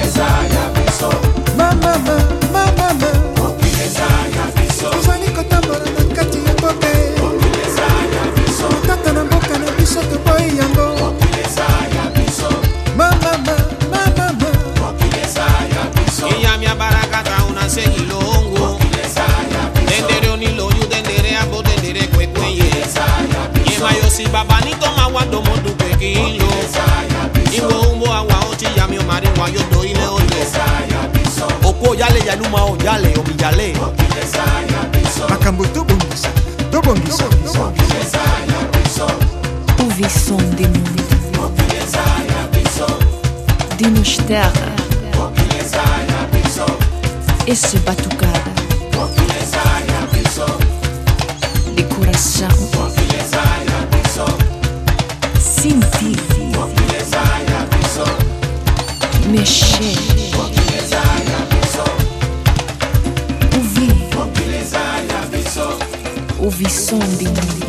Si babanito mawado modu pekilo Iwo umbo awa oti ya mi omari wa yodo ile odo Oko yale ya numa o yale o mi yale Makambo to bongisa Ouvi som de mundo de nos terra Esse batucada de coração sentir mexer ouvir som de mundo